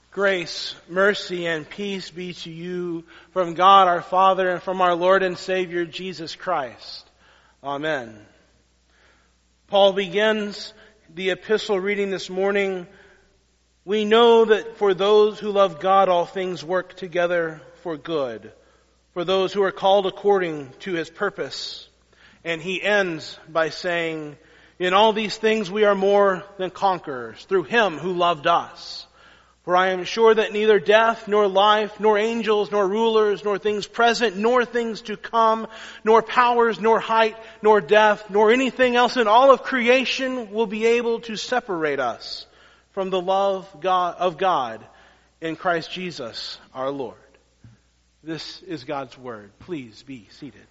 Grace, mercy, and peace be to you from God our Father and from our Lord and Savior Jesus Christ. Amen. Paul begins the epistle reading this morning. We know that for those who love God, all things work together for good, for those who are called according to His purpose. And he ends by saying, in all these things we are more than conquerors through Him who loved us. For I am sure that neither death, nor life, nor angels, nor rulers, nor things present, nor things to come, nor powers, nor height, nor depth, nor anything else in all of creation will be able to separate us from the love of God in Christ Jesus our Lord. This is God's Word. Please be seated.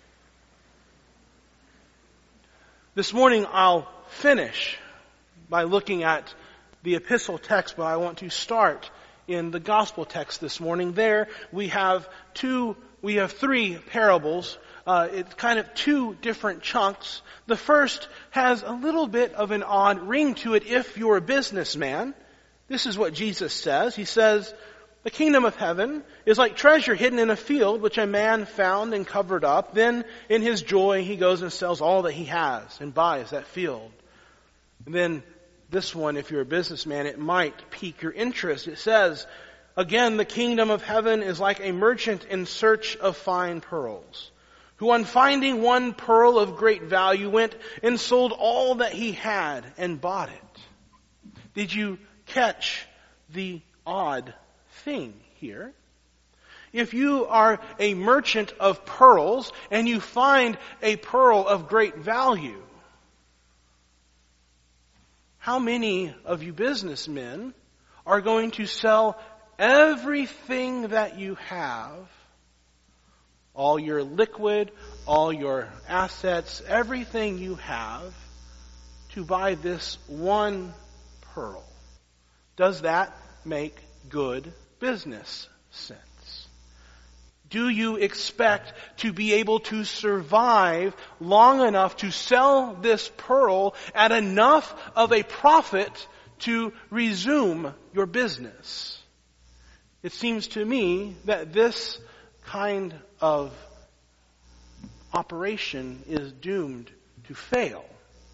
This morning I'll finish by looking at the epistle text, but I want to start in the gospel text this morning. There we have three parables. It's kind of two different chunks. The first has a little bit of an odd ring to it if you're a businessman. This is what Jesus says. He says, the kingdom of heaven is like treasure hidden in a field, which a man found and covered up. Then in his joy he goes and sells all that he has and buys that field. And then this one, if you're a businessman, it might pique your interest. It says, again, the kingdom of heaven is like a merchant in search of fine pearls, who on finding one pearl of great value went and sold all that he had and bought it. Did you catch the odd thing here? If you are a merchant of pearls and you find a pearl of great value, how many of you businessmen are going to sell everything that you have, all your liquid, all your assets, everything you have, to buy this one pearl? Does that make good business sense? Do you expect to be able to survive long enough to sell this pearl at enough of a profit to resume your business? It seems to me that this kind of operation is doomed to fail.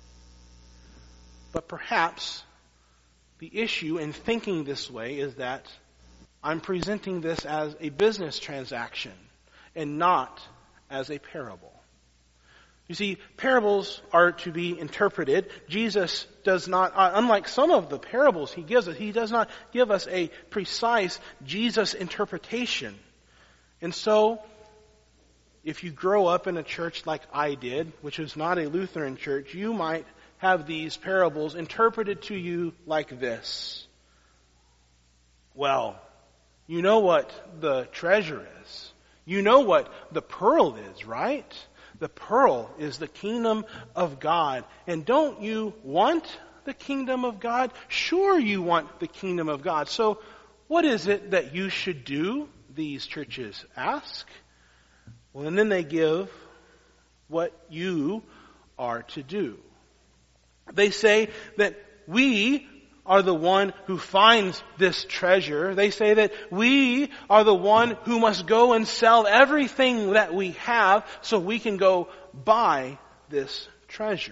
But perhaps the issue in thinking this way is that I'm presenting this as a business transaction and not as a parable. You see, parables are to be interpreted. Jesus does not, unlike some of the parables He gives us, He does not give us a precise Jesus interpretation. And so, if you grow up in a church like I did, which is not a Lutheran church, you might have these parables interpreted to you like this. Well, you know what the treasure is. You know what the pearl is, right? The pearl is the kingdom of God. And don't you want the kingdom of God? Sure you want the kingdom of God. So what is it that you should do? These churches ask. Well, and then they give what you are to do. They say that we are the one who finds this treasure. They say that we are the one who must go and sell everything that we have so we can go buy this treasure.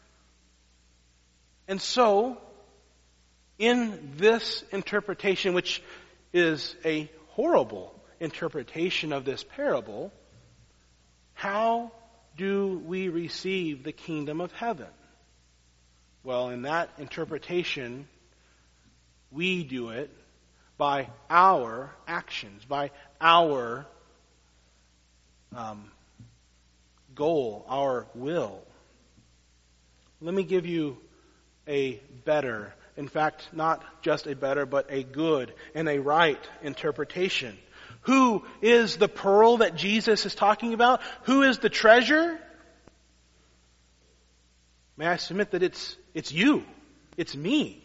And so, in this interpretation, which is a horrible interpretation of this parable, how do we receive the kingdom of heaven? Well, in that interpretation, we do it by our actions, by our goal, our will. Let me give you a better, in fact, not just a better, but a good and a right interpretation. Who is the pearl that Jesus is talking about? Who is the treasure? May I submit that it's you. It's me.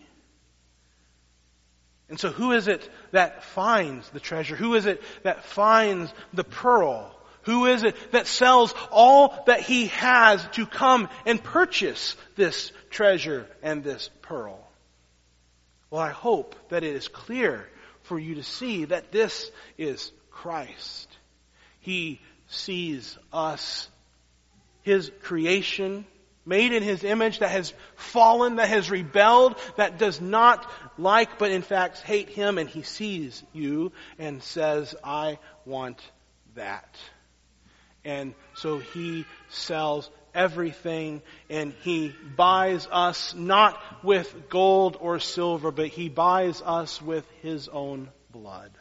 And so who is it that finds the treasure? Who is it that finds the pearl? Who is it that sells all that he has to come and purchase this treasure and this pearl? Well, I hope that it is clear for you to see that this is Christ. He sees us, His creation, made in His image, that has fallen, that has rebelled, that does not like but in fact hate Him, and He sees you and says, I want that. And so He sells everything, and He buys us not with gold or silver, but He buys us with His own blood.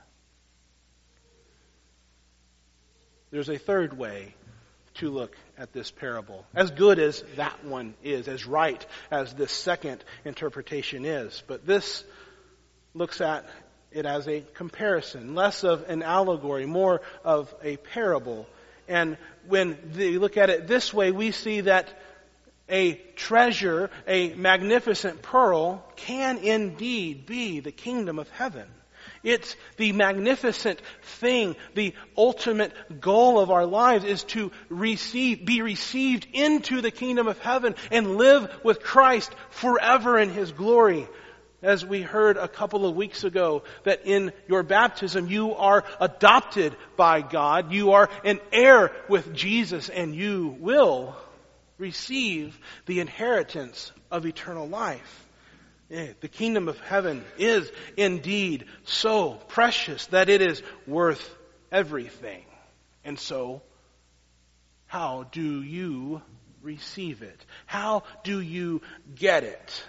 There's a third way to look at this parable. As good as that one is, as right as this second interpretation is, but this looks at it as a comparison, less of an allegory, more of a parable. And when we look at it this way, we see that a treasure, a magnificent pearl, can indeed be the kingdom of heaven. It's the magnificent thing, the ultimate goal of our lives is to be received into the kingdom of heaven and live with Christ forever in His glory. As we heard a couple of weeks ago, that in your baptism you are adopted by God, you are an heir with Jesus, and you will receive the inheritance of eternal life. The kingdom of heaven is indeed so precious that it is worth everything. And so, how do you receive it? How do you get it?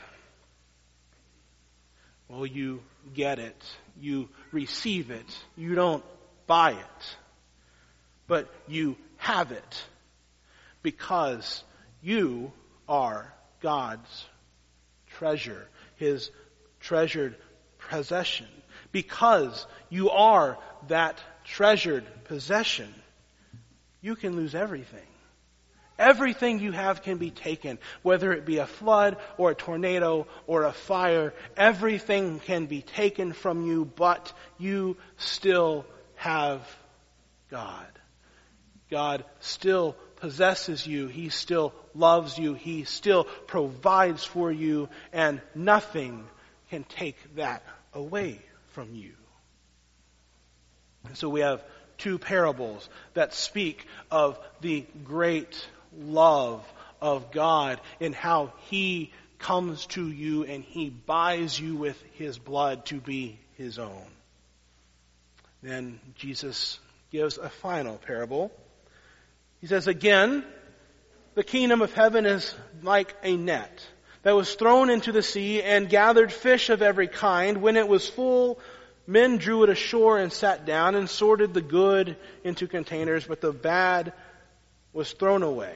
Well, you get it. You receive it. You don't buy it. But you have it because you are God's treasure, His treasured possession. Because you are that treasured possession, you can lose everything. Everything you have can be taken, whether it be a flood or a tornado or a fire. Everything can be taken from you, but you still have God. God still possesses you. He still loves you. He still provides for you, and nothing can take that away from you. And so we have two parables that speak of the great love of God and how He comes to you and He buys you with His blood to be His own. Then Jesus gives a final parable. He says, again, the kingdom of heaven is like a net that was thrown into the sea and gathered fish of every kind. When it was full, men drew it ashore and sat down and sorted the good into containers, but the bad was thrown away.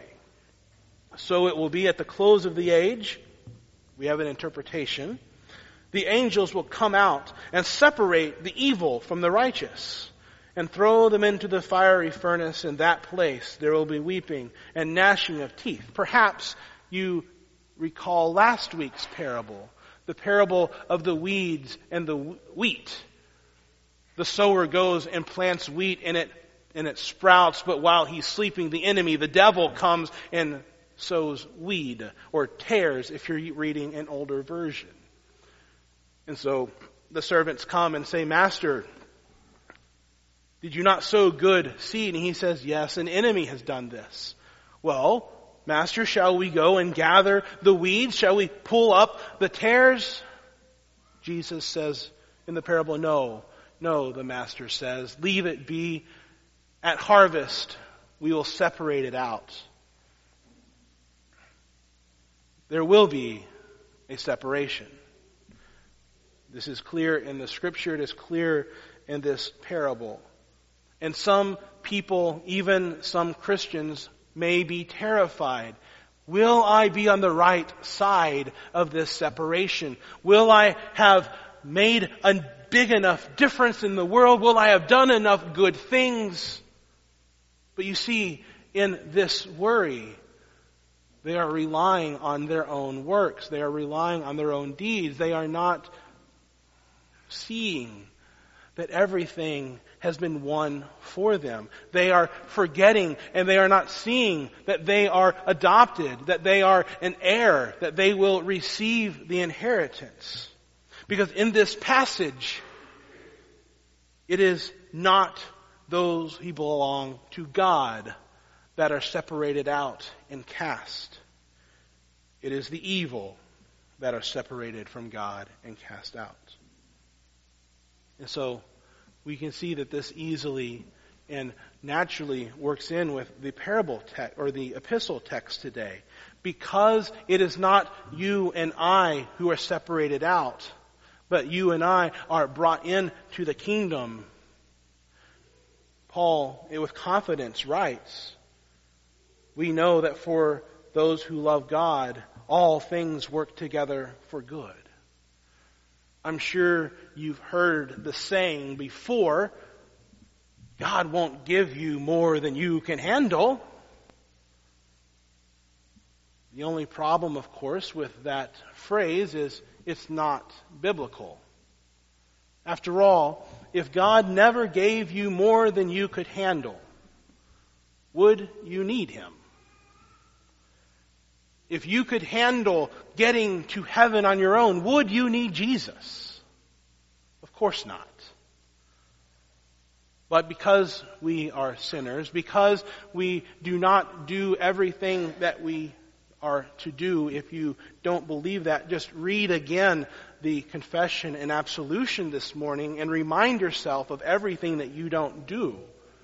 So it will be at the close of the age. We have an interpretation. The angels will come out and separate the evil from the righteous and throw them into the fiery furnace. In that place there will be weeping and gnashing of teeth. Perhaps you recall last week's parable, the parable of the weeds and the wheat. The sower goes and plants wheat and it sprouts, but while he's sleeping, the enemy, the devil, comes and sows weed, or tares if you're reading an older version. And so the servants come and say, Master, did you not sow good seed? And he says, yes, an enemy has done this. Well, Master, shall we go and gather the weeds? Shall we pull up the tares? Jesus says in the parable, no, the Master says, leave it be. At harvest, we will separate it out. There will be a separation. This is clear in the Scripture. It is clear in this parable. And some people, even some Christians, may be terrified. Will I be on the right side of this separation? Will I have made a big enough difference in the world? Will I have done enough good things? But you see, in this worry, they are relying on their own works. They are relying on their own deeds. They are not seeing that everything has been won for them. They are forgetting and they are not seeing that they are adopted, that they are an heir, that they will receive the inheritance. Because in this passage, It is not those who belong to God that are separated out and cast. It is the evil that are separated from God and cast out. And so we can see that this easily and naturally works in with the parable text or the epistle text today. Because it is not you and I who are separated out, but you and I are brought into the kingdom. Paul, with confidence, writes, we know that for those who love God, all things work together for good. I'm sure you've heard the saying before, God won't give you more than you can handle. The only problem, of course, with that phrase is it's not biblical. After all, if God never gave you more than you could handle, would you need Him? If you could handle getting to heaven on your own, would you need Jesus? Of course not. But because we are sinners, because we do not do everything that we are to do, if you don't believe that, just read again the confession and absolution this morning and remind yourself of everything that you don't do.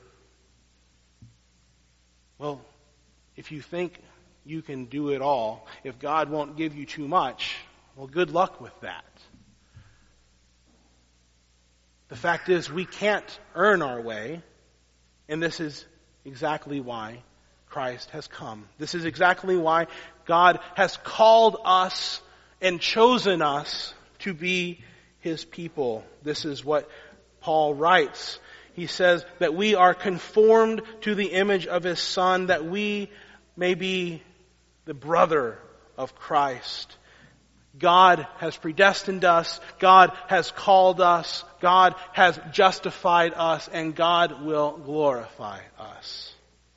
Well, if you think you can do it all, if God won't give you too much, well, good luck with that. The fact is, we can't earn our way, and this is exactly why Christ has come. This is exactly why God has called us and chosen us to be His people. This is what Paul writes. He says that we are conformed to the image of His Son, that we may be the brother of Christ. God has predestined us, God has called us, God has justified us, and God will glorify us.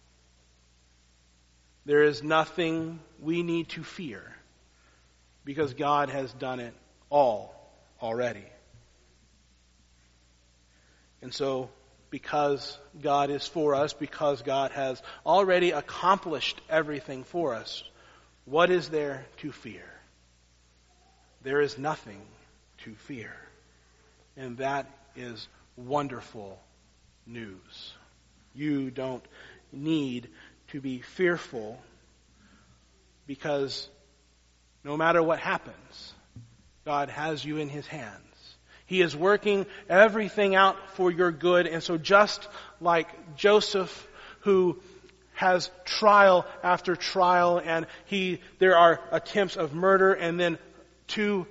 There is nothing we need to fear because God has done it all already. And so, because God is for us, because God has already accomplished everything for us, what is there to fear? There is nothing to fear. And that is wonderful news. You don't need to be fearful because no matter what happens, God has you in His hands. He is working everything out for your good. And so just like Joseph, who has trial after trial, and there are attempts of murder, and then two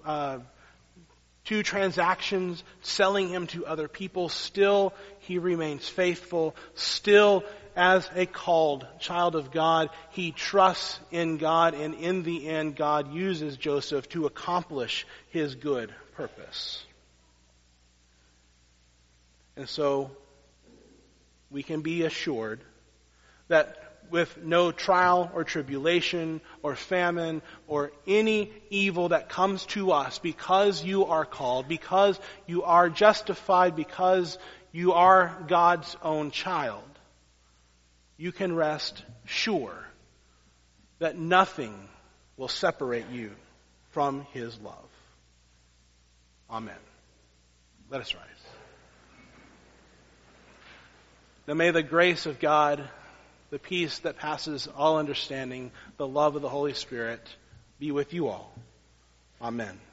transactions selling him to other people, still he remains faithful. Still, as a called child of God, he trusts in God, and in the end, God uses Joseph to accomplish His good purpose. And so, we can be assured that with no trial or tribulation or famine or any evil that comes to us, because you are called, because you are justified, because you are God's own child, you can rest sure that nothing will separate you from His love. Amen. Let us rise. Now may the grace of God, the peace that passes all understanding, the love of the Holy Spirit be with you all. Amen.